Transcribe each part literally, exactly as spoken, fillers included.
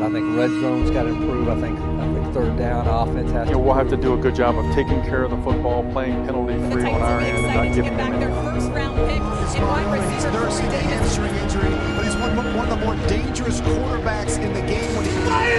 I think red zone's got to improve. I think, I think third down offense has to. You know, we'll have to do a good job of taking care of the football, playing penalty-free on our end, and not giving them their first round pick in wide receiver. There's a hamstring injury, but he's one, one of the more dangerous quarterbacks in the game. When he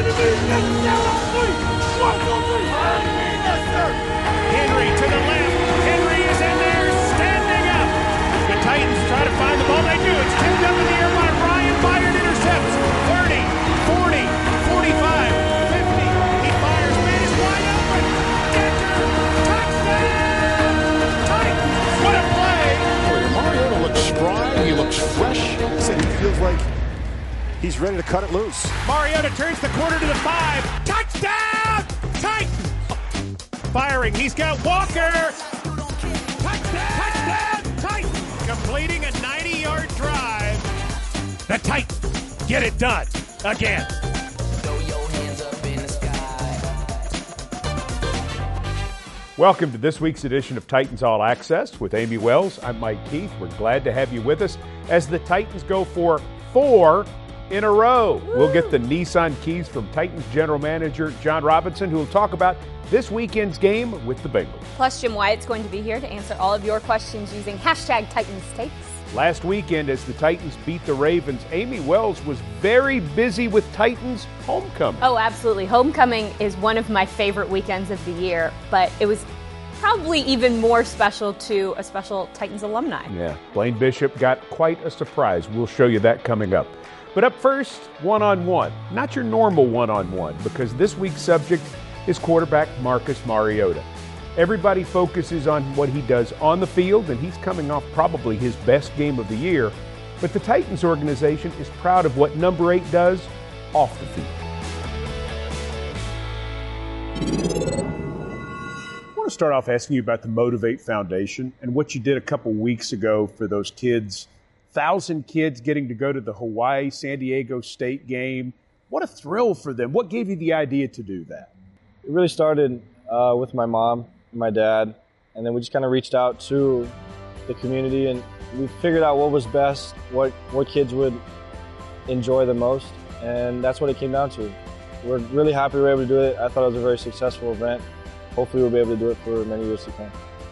Henry to the left. Henry is in there, standing up. The Titans try to find the ball. They do. It's tipped up in the air by Ryan. Byard intercepts. thirty, forty, forty-five, fifty. He fires. Man is wide open. Decker. Touchdown. Titans. What a play. Mariota looks spry. He looks fresh. He said he feels like he's ready to cut it loose. Mariota turns the corner to the five. Touchdown. Titans. Firing. He's got Walker. Touchdown. Touchdown. Titans. Completing a ninety-yard drive. The Titans get it done again. Throw your hands up in the sky. Welcome to this week's edition of Titans All Access with Amy Wells. I'm Mike Keith. We're glad to have you with us as the Titans go for four in a row. Woo! We'll get the Nissan keys from Titans general manager John Robinson, who will talk about this weekend's game with the Bengals. Plus, Jim Wyatt's going to be here to answer all of your questions using hashtag Titans Takes. Last weekend, as the Titans beat the Ravens, Amy Wells was very busy with Titans homecoming. Oh, absolutely. Homecoming is one of my favorite weekends of the year, but it was probably even more special to a special Titans alumni. Yeah, Blaine Bishop got quite a surprise. We'll show you that coming up. But up first, one-on-one. Not your normal one-on-one, because this week's subject is quarterback Marcus Mariota. Everybody focuses on what he does on the field, and he's coming off probably his best game of the year. But the Titans organization is proud of what number eight does off the field. I want to start off asking you about the Motivate Foundation and what you did a couple weeks ago for those kids. Thousand kids getting to go to the Hawaii San Diego State game. What a thrill for them. What gave you the idea to do that? It really started uh, with my mom and my dad, and then we just kind of reached out to the community, and we figured out what was best, what, what kids would enjoy the most, and that's what it came down to. We're really happy we were able to do it. I thought it was a very successful event. Hopefully we'll be able to do it for many years to come.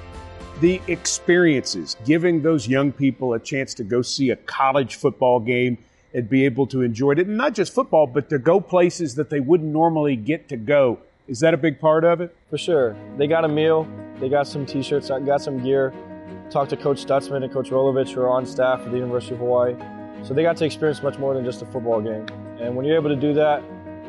The experiences, giving those young people a chance to go see a college football game and be able to enjoy it, and not just football, but to go places that they wouldn't normally get to go. Is that a big part of it? For sure. They got a meal. They got some T-shirts. Got some gear. Talked to Coach Stutzman and Coach Rolovich, who are on staff at the University of Hawaii. So they got to experience much more than just a football game. And when you're able to do that,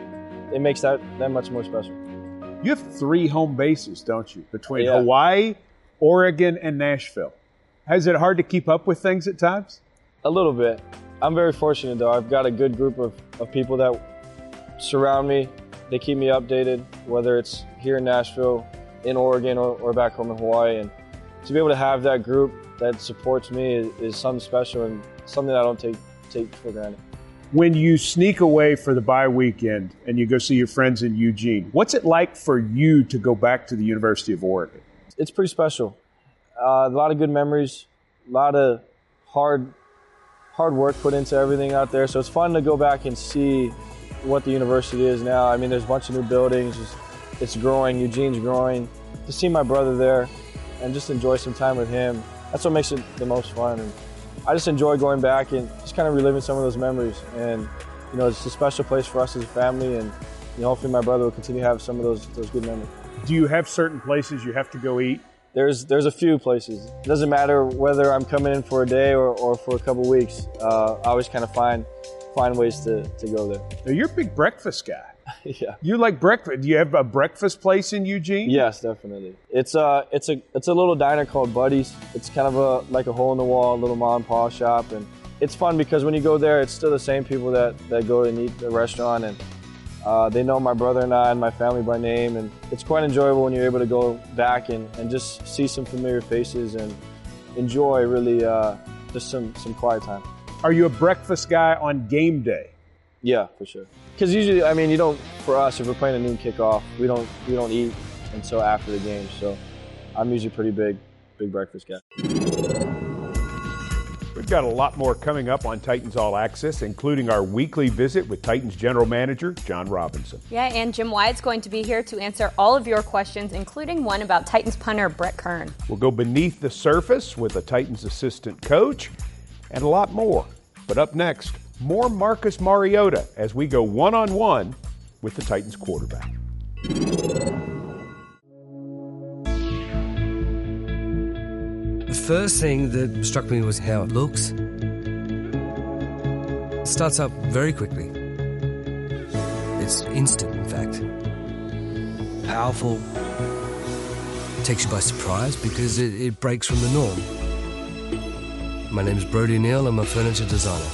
it makes that that much more special. You have three home bases, don't you? Between yeah. Hawaii, Oregon, and Nashville. Is it hard to keep up with things at times? A little bit. I'm very fortunate, though. I've got a good group of, of people that surround me. They keep me updated, whether it's here in Nashville, in Oregon, or, or back home in Hawaii. And to be able to have that group that supports me is, is something special and something I don't take take for granted. When you sneak away for the bye weekend and you go see your friends in Eugene, what's it like for you to go back to the University of Oregon? It's pretty special. Uh, a lot of good memories, a lot of hard, hard work put into everything out there. So it's fun to go back and see what the university is now. I mean, there's a bunch of new buildings. It's, it's growing. Eugene's growing. To see my brother there and just enjoy some time with him, that's what makes it the most fun. And I just enjoy going back and just kind of reliving some of those memories. And, you know, it's a special place for us as a family. And, you know, hopefully my brother will continue to have some of those those good memories. Do you have certain places you have to go eat? There's there's a few places. It doesn't matter whether I'm coming in for a day or, or for a couple weeks. Uh, I always kind of find find ways to, to go there. Now, you're a big breakfast guy. Yeah. You like breakfast. Do you have a breakfast place in Eugene? Yes, definitely. It's a it's a it's a little diner called Buddy's. It's kind of a like a hole in the wall, little mom and pop shop, and it's fun because when you go there, it's still the same people that, that go and eat at the restaurant, and uh, they know my brother and I and my family by name, and it's quite enjoyable when you're able to go back and, and just see some familiar faces and enjoy really uh, just some some quiet time. Are you a breakfast guy on game day? Yeah, for sure. Because usually, I mean, you don't. For us, if we're playing a noon kickoff, we don't we don't eat until after the game. So, I'm usually pretty big, big breakfast guy. We've got a lot more coming up on Titans All Access, including our weekly visit with Titans General Manager John Robinson. Yeah, and Jim Wyatt's going to be here to answer all of your questions, including one about Titans punter Brett Kern. We'll go beneath the surface with a Titans assistant coach and a lot more. But up next, more Marcus Mariota as we go one-on-one with the Titans quarterback. The first thing that struck me was how it looks. It starts up very quickly. It's instant, in fact. Powerful. It takes you by surprise because it, it breaks from the norm. My name is Brody Neal. I'm a furniture designer.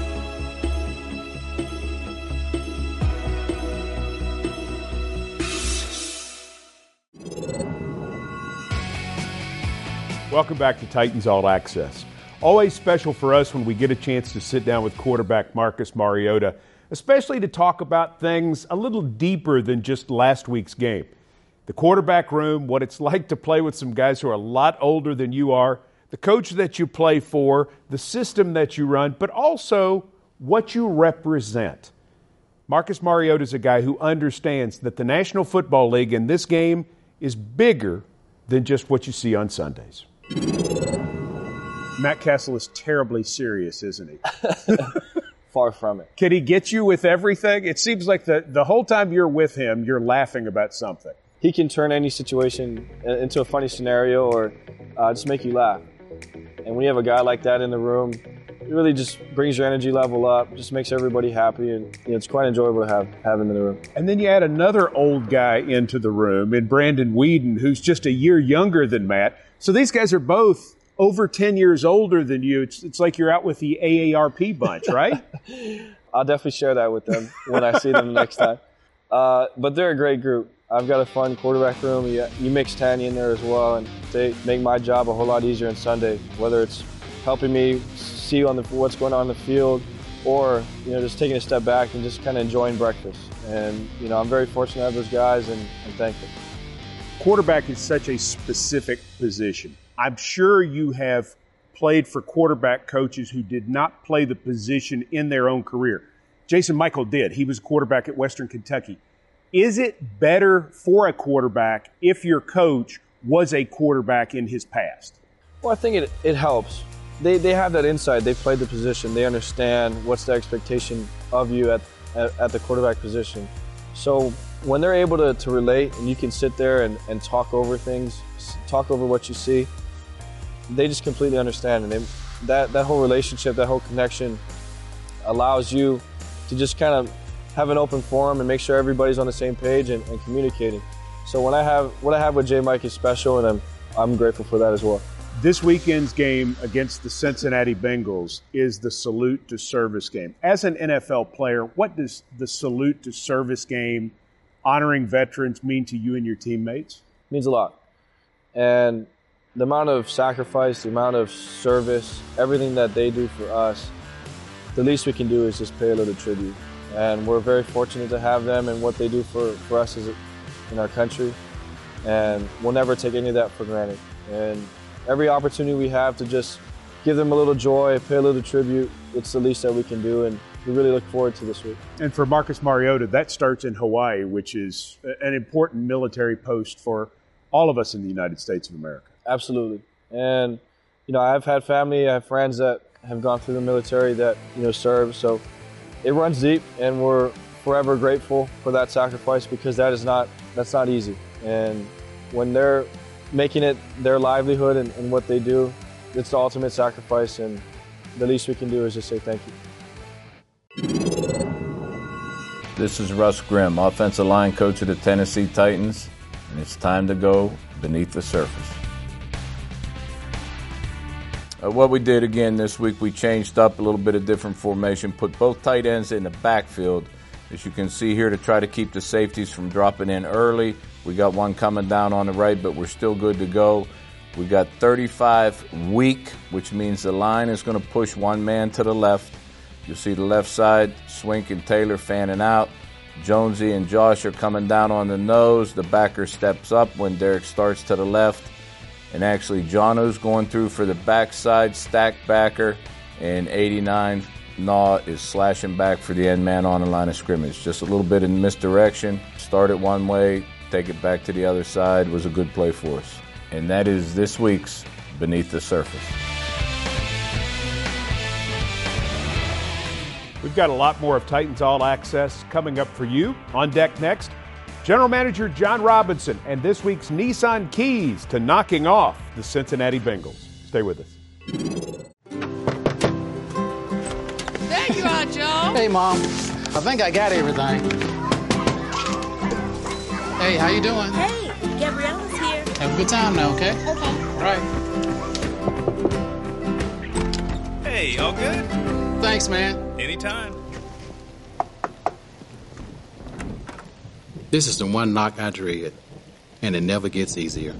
Welcome back to Titans All Access. Always special for us when we get a chance to sit down with quarterback Marcus Mariota, especially to talk about things a little deeper than just last week's game. The quarterback room, what it's like to play with some guys who are a lot older than you are, the coach that you play for, the system that you run, but also what you represent. Marcus Mariota is a guy who understands that the National Football League in this game is bigger than just what you see on Sundays. Matt Cassel is terribly serious, isn't he? Far from it. Can he get you with everything? It seems like the, the whole time you're with him, you're laughing about something. He can turn any situation into a funny scenario or uh, just make you laugh. And when you have a guy like that in the room, it really just brings your energy level up, just makes everybody happy, and you know, it's quite enjoyable to have, have him in the room. And then you add another old guy into the room in Brandon Weeden, who's just a year younger than Matt. So these guys are both over ten years older than you. It's, it's like you're out with the A A R P bunch, right? I'll definitely share that with them when I see them the next time. Uh, but they're a great group. I've got a fun quarterback room. You, you mix Tanny in there as well, and they make my job a whole lot easier on Sunday, whether it's helping me see on the, what's going on in the field or, you know, just taking a step back and just kind of enjoying breakfast. And, you know, I'm very fortunate to have those guys and, and thankful. Quarterback is such a specific position. I'm sure you have played for quarterback coaches who did not play the position in their own career. Jason Michael did. He was a quarterback at Western Kentucky. Is it better for a quarterback if your coach was a quarterback in his past? Well, I think it, it helps. They, they have that insight. They played the position. They understand what's the expectation of you at, at, at the quarterback position. So when they're able to, to relate and you can sit there and, and talk over things, talk over what you see, they just completely understand. And they, that, that whole relationship, that whole connection allows you to just kind of have an open forum and make sure everybody's on the same page and, and communicating. So when I have what I have with J. Mike is special, and I'm I'm grateful for that as well. This weekend's game against the Cincinnati Bengals is the salute to service game. As an N F L player, what does the salute to service game, honoring veterans, mean to you and your teammates? It means a lot. And the amount of sacrifice, the amount of service, everything that they do for us, the least we can do is just pay a little tribute. And we're very fortunate to have them and what they do for, for us as a, in our country. And we'll never take any of that for granted. And every opportunity we have to just give them a little joy, pay a little tribute, it's the least that we can do. And we really look forward to this week. And for Marcus Mariota, that starts in Hawaii, which is an important military post for all of us in the United States of America. Absolutely. And, you know, I've had family, I have friends that have gone through the military that, you know, serve. So it runs deep, and we're forever grateful for that sacrifice because that is not, that's not easy. And when they're making it their livelihood and, and what they do, it's the ultimate sacrifice, and the least we can do is just say thank you. This is Russ Grimm, offensive line coach of the Tennessee Titans, and it's time to go beneath the surface. Uh, what we did again this week, we changed up a little bit of different formation, put both tight ends in the backfield, as you can see here, to try to keep the safeties from dropping in early. We got one coming down on the right, but we're still good to go. We got thirty-five weak, which means the line is going to push one man to the left. You'll see the left side, Swink and Taylor fanning out. Jonesy and Josh are coming down on the nose. The backer steps up when Derek starts to the left. And actually, Jono's going through for the backside stack backer. And eighty-nine, Naw is slashing back for the end man on the line of scrimmage. Just a little bit in misdirection. Started one way, take it back to the other side was a good play for us. And that is this week's Beneath the Surface. We've got a lot more of Titans All Access coming up for you. On deck next, General Manager John Robinson and this week's Nissan keys to knocking off the Cincinnati Bengals. Stay with us. There you are, Joe. Hey, Mom. I think I got everything. Hey, how you doing? Hey, Gabriella's here. Have a good time now, okay? Okay. All right. Hey, all good? Thanks, man. Anytime. This is the one knock I dread, and it never gets easier.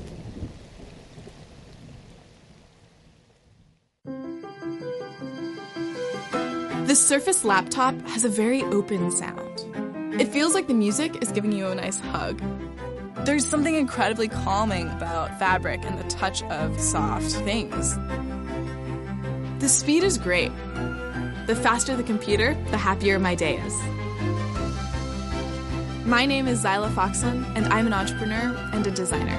The Surface laptop has a very open sound. It feels like the music is giving you a nice hug. There's something incredibly calming about fabric and the touch of soft things. The speed is great. The faster the computer, the happier my day is. My name is Zyla Foxon, and I'm an entrepreneur and a designer.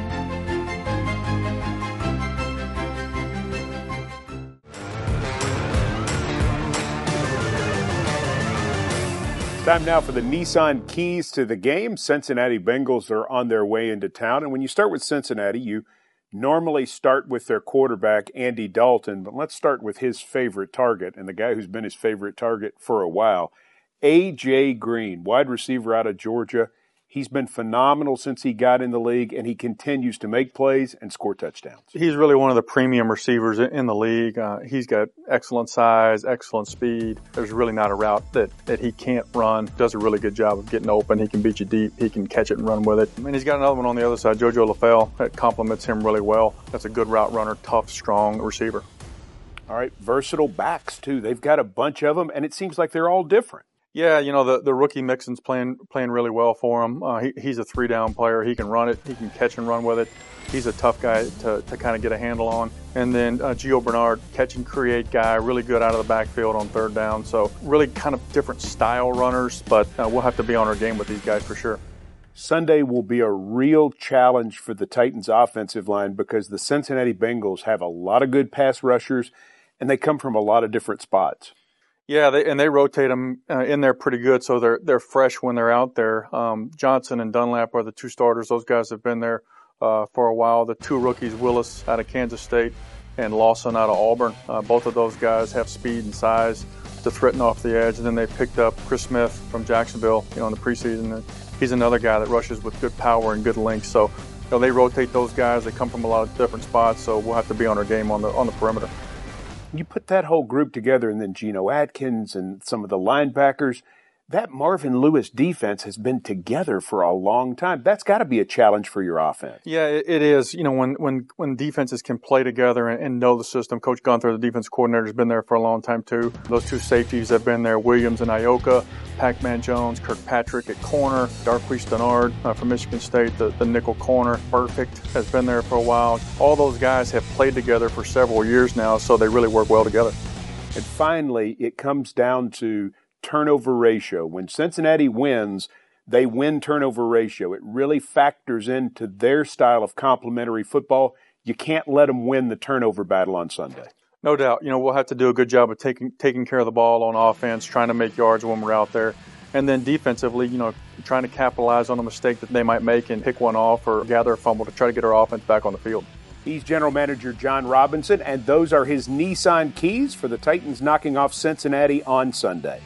Time now for the Nissan keys to the game. Cincinnati Bengals are on their way into town. And when you start with Cincinnati, you normally start with their quarterback, Andy Dalton. But let's start with his favorite target and the guy who's been his favorite target for a while, A J. Green, wide receiver out of Georgia. He's been phenomenal since he got in the league, and he continues to make plays and score touchdowns. He's really one of the premium receivers in the league. Uh, he's got excellent size, excellent speed. There's really not a route that, that he can't run. Does a really good job of getting open. He can beat you deep. He can catch it and run with it. And he's got another one on the other side, JoJo LaFell, that complements him really well. That's a good route runner, tough, strong receiver. All right, versatile backs, too. They've got a bunch of them, and it seems like they're all different. Yeah, you know, the, the rookie Mixon's playing playing really well for him. Uh, he, he's a three-down player. He can run it. He can catch and run with it. He's a tough guy to, to kind of get a handle on. And then uh, Gio Bernard, catch and create guy, really good out of the backfield on third down. So really kind of different style runners, but uh, we'll have to be on our game with these guys for sure. Sunday will be a real challenge for the Titans' offensive line because the Cincinnati Bengals have a lot of good pass rushers, and they come from a lot of different spots. Yeah, they, and they rotate them uh, in there pretty good, so they're they're fresh when they're out there. Um, Johnson and Dunlap are the two starters. Those guys have been there uh, for a while. The two rookies, Willis out of Kansas State and Lawson out of Auburn, uh, both of those guys have speed and size to threaten off the edge. And then they picked up Chris Smith from Jacksonville, you know, in the preseason. And he's another guy that rushes with good power and good length. So, you know, they rotate those guys. They come from a lot of different spots, so we'll have to be on our game on the on the perimeter. You put that whole group together, and then Geno Atkins and some of the linebackers, that Marvin Lewis defense has been together for a long time. That's got to be a challenge for your offense. Yeah, it, it is. You know, when, when, when defenses can play together and, and know the system, Coach Gunther, the defense coordinator, has been there for a long time too. Those two safeties have been there, Williams and Ioka, Pac-Man Jones, Kirkpatrick at corner, Darquise Dennard uh, from Michigan State, the, the nickel corner, Perfect, has been there for a while. All those guys have played together for several years now, so they really work well together. And finally, it comes down to turnover ratio. When Cincinnati wins, they win turnover ratio. It really factors into their style of complementary football. You can't let them win the turnover battle on Sunday. No doubt. You know, we'll have to do a good job of taking taking care of the ball on offense, trying to make yards when we're out there. And then defensively, you know, trying to capitalize on a mistake that they might make and pick one off or gather a fumble to try to get our offense back on the field. He's General Manager John Robinson, and those are his Nissan keys for the Titans knocking off Cincinnati on Sunday.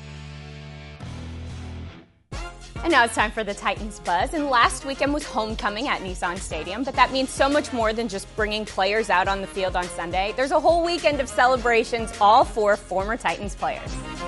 And now it's time for the Titans Buzz. And last weekend was homecoming at Nissan Stadium, but that means so much more than just bringing players out on the field on Sunday. There's a whole weekend of celebrations, all for former Titans players.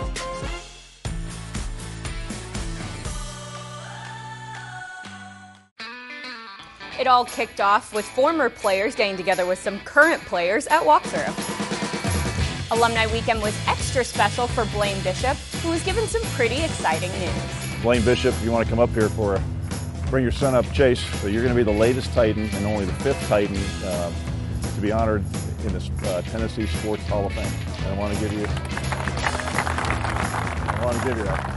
It all kicked off with former players getting together with some current players at walkthrough. Alumni Weekend was extra special for Blaine Bishop, who was given some pretty exciting news. Blaine Bishop, if you want to come up here for a bring your son up, Chase. So you're going to be the latest Titan and only the fifth Titan uh, to be honored in the uh, Tennessee Sports Hall of Fame. I want to give you. I want to give you that.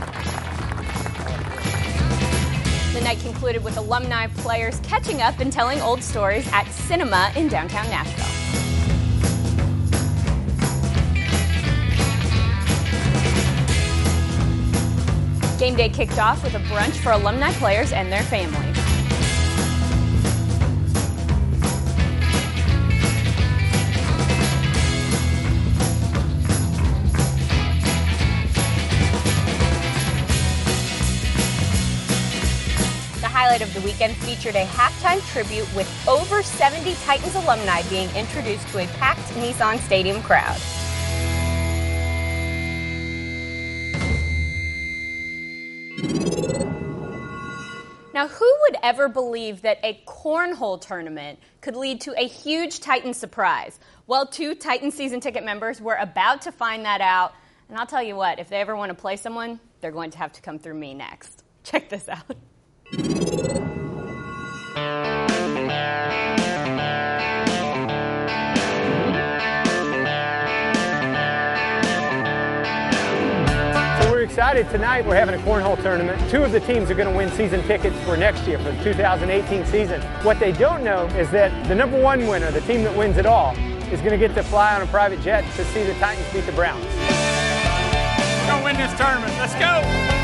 The night concluded with alumni players catching up and telling old stories at Cinema in downtown Nashville. Game day kicked off with a brunch for alumni players and their families. The highlight of the weekend featured a halftime tribute with over seventy Titans alumni being introduced to a packed Nissan Stadium crowd. Now, who would ever believe that a cornhole tournament could lead to a huge Titan surprise? Well, two Titan season ticket members were about to find that out. And I'll tell you what, if they ever want to play someone, they're going to have to come through me next. Check this out. We're excited. Tonight we're having a cornhole tournament. Two of the teams are going to win season tickets for next year, for the two thousand eighteen season. What they don't know is that the number one winner, the team that wins it all, is going to get to fly on a private jet to see the Titans beat the Browns. We're going to win this tournament. Let's go.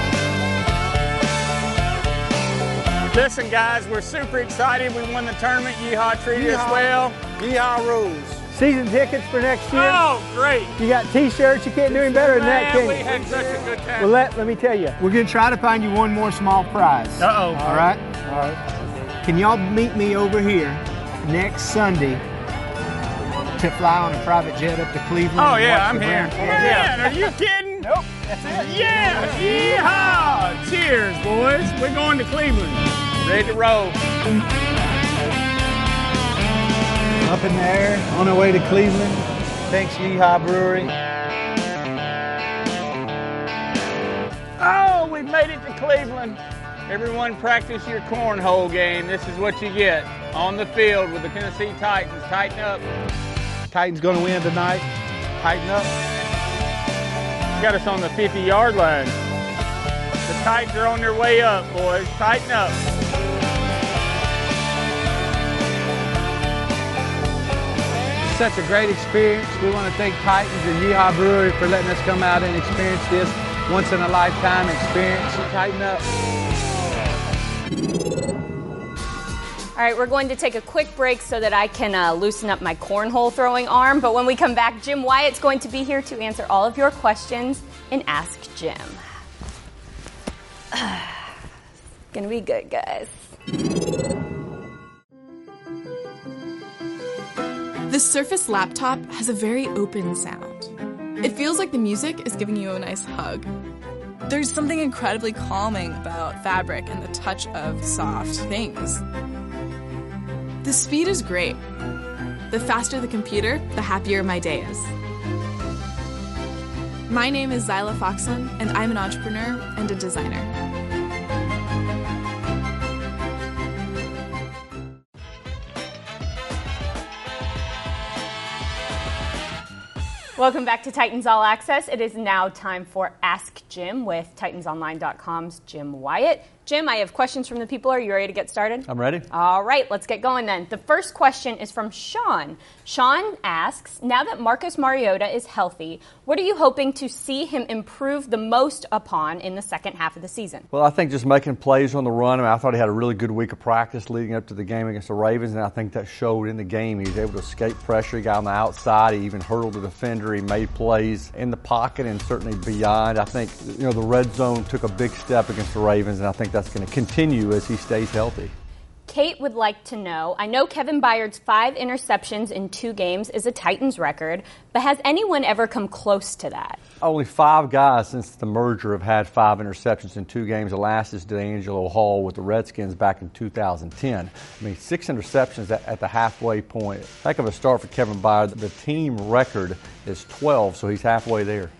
Listen, guys, we're super excited. We won the tournament. Yeehaw treated us well. Yeehaw rules. Season tickets for next year. Oh, great. You got T-shirts. You can't do any better than that, can you? Man, we had such a good time. Well, let, let me tell you. We're going to try to find you one more small prize. Uh-oh. All right? All right. Can y'all meet me over here next Sunday to fly on a private jet up to Cleveland? Oh, and yeah, watch I'm the here. Browns? Man, are you kidding? Nope, that's it. Yeah, yeehaw! Cheers, boys. We're going to Cleveland. Ready to roll. Up in the air, on our way to Cleveland. Thanks, Yeehaw Brewery. Oh, we made it to Cleveland. Everyone practice your cornhole game. This is what you get on the field with the Tennessee Titans. Tighten up. Titans going to win tonight. Tighten up. Got us on the fifty-yard line. The Titans are on their way up, boys. Tighten up. Such a great experience. We want to thank Titans and Yeehaw Brewery for letting us come out and experience this once in a lifetime experience. Tighten up. All right, we're going to take a quick break so that I can uh, loosen up my cornhole throwing arm. But when we come back, Jim Wyatt's going to be here to answer all of your questions in Ask Jim. Gonna be good, guys. The Surface laptop has a very open sound. It feels like the music is giving you a nice hug. There's something incredibly calming about fabric and the touch of soft things. The speed is great. The faster the computer, the happier my day is. My name is Zyla Foxland, and I'm an entrepreneur and a designer. Welcome back to Titans All Access. It is now time for Ask Jim with Titans Online dot com's Jim Wyatt. Jim, I have questions from the people. Are you ready to get started? I'm ready. All right, let's get going then. The first question is from Sean. Sean asks, now that Marcus Mariota is healthy, what are you hoping to see him improve the most upon in the second half of the season? Well, I think just making plays on the run. I mean, I thought he had a really good week of practice leading up to the game against the Ravens, and I think that showed in the game. He was able to escape pressure. He got on the outside. He even hurdled the defender. He made plays in the pocket and certainly beyond. I think, you know, the red zone took a big step against the Ravens, and I think that's going to continue as he stays healthy. Kate would like to know, I know Kevin Byard's five interceptions in two games is a Titans record, but has anyone ever come close to that? Only five guys since the merger have had five interceptions in two games. The last is DeAngelo Hall with the Redskins back in two thousand ten. I mean, six interceptions at, at the halfway point. Heck of a start for Kevin Byard. The team record is twelve, so he's halfway there.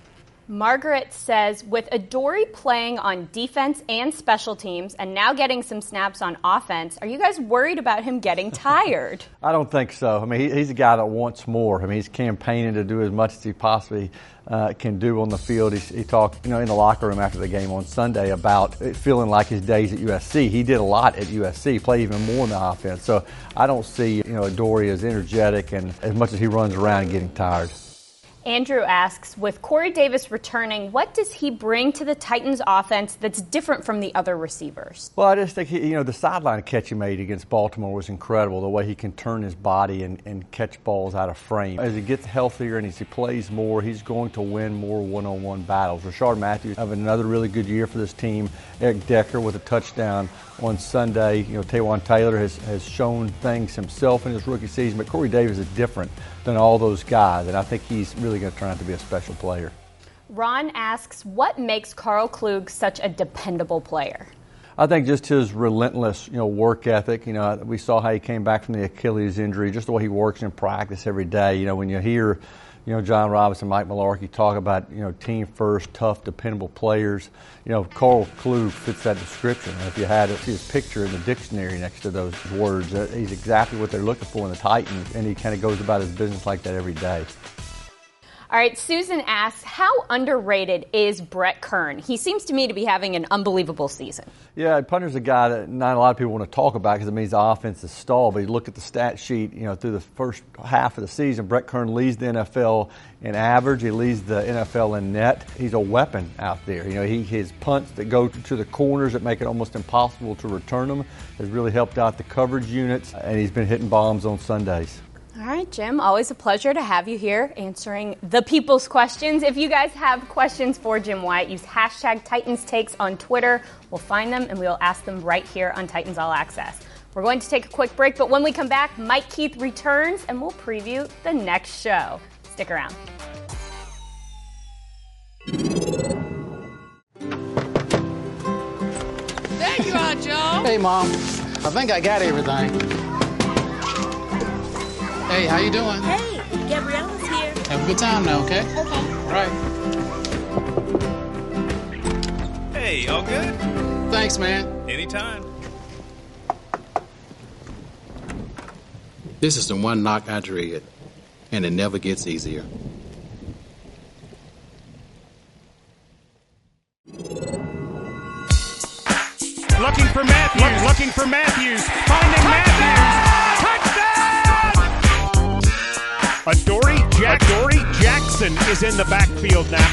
Margaret says, with Adoree playing on defense and special teams and now getting some snaps on offense, are you guys worried about him getting tired? I don't think so. I mean, he, he's a guy that wants more. I mean, he's campaigning to do as much as he possibly uh, can do on the field. He, he talked, you know, in the locker room after the game on Sunday about it feeling like his days at U S C. He did a lot at U S C, played even more in the offense. So I don't see, you know, Adoree as energetic and as much as he runs around and getting tired. Andrew asks, with Corey Davis returning, what does he bring to the Titans offense that's different from the other receivers? Well, I just think, he, you know, the sideline catch he made against Baltimore was incredible, the way he can turn his body and, and catch balls out of frame. As he gets healthier and as he plays more, he's going to win more one-on-one battles. Rashard Matthews having another really good year for this team. Eric Decker with a touchdown on Sunday. You know, Taywan Taylor has, has shown things himself in his rookie season, but Corey Davis is different than all those guys, and I think he's really going to turn out to be a special player. Ron asks, what makes Carl Klug such a dependable player? I think just his relentless, you know, work ethic. You know, we saw how he came back from the Achilles injury, just the way he works in practice every day. You know, when you hear, you know, John Robinson, Mike Mularkey talk about, you know, team first, tough, dependable players, you know, Carl Klug fits that description. If you had his picture in the dictionary next to those words, he's exactly what they're looking for in the Titans, and he kind of goes about his business like that every day. All right, Susan asks, how underrated is Brett Kern? He seems to me to be having an unbelievable season. Yeah, Punter's a guy that not a lot of people want to talk about because it means the offense is stalled. But you look at the stat sheet, you know, through the first half of the season, Brett Kern leads the N F L in average. He leads the N F L in net. He's a weapon out there. You know, he his punts that go to the corners that make it almost impossible to return them has really helped out the coverage units, and he's been hitting bombs on Sundays. All right, Jim, always a pleasure to have you here answering the people's questions. If you guys have questions for Jim Wyatt, use hashtag Titans Takes on Twitter. We'll find them and we'll ask them right here on Titans All Access. We're going to take a quick break, but when we come back, Mike Keith returns and we'll preview the next show. Stick around. There you are, Joe. Hey, Mom. I think I got everything. Hey, how you doing? Hey, Gabriella's here. Have a good time now, okay? Okay. All right. Hey, all good? Thanks, man. Anytime. This is the one knock I dread, and it never gets easier. Looking for Matthews. Looking for Matthews. Finding Matthews. Adoree, Jack, Adoree Jackson is in the backfield now.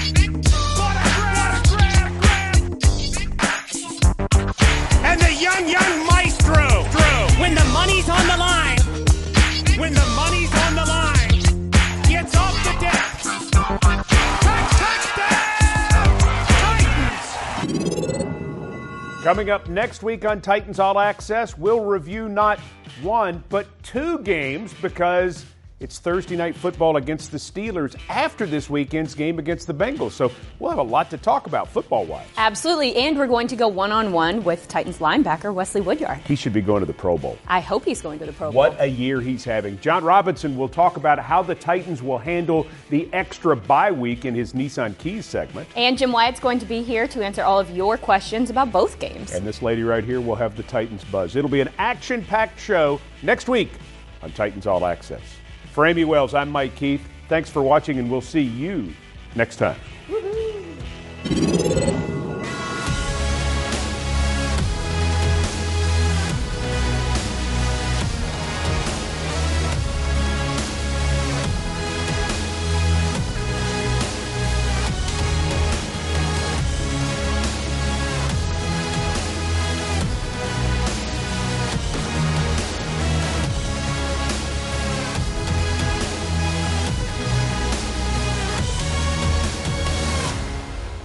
And the young, young maestro. When the money's on the line. When the money's on the line. Gets off the deck. Titans! Coming up next week on Titans All Access, we'll review not one, but two games because it's Thursday night football against the Steelers after this weekend's game against the Bengals. So we'll have a lot to talk about football-wise. Absolutely, and we're going to go one-on-one with Titans linebacker Wesley Woodyard. He should be going to the Pro Bowl. I hope he's going to the Pro Bowl. What a year he's having. John Robinson will talk about how the Titans will handle the extra bye week in his Nissan Keys segment. And Jim Wyatt's going to be here to answer all of your questions about both games. And this lady right here will have the Titans buzz. It'll be an action-packed show next week on Titans All Access. For Amy Wells, I'm Mike Keith. Thanks for watching, and we'll see you next time.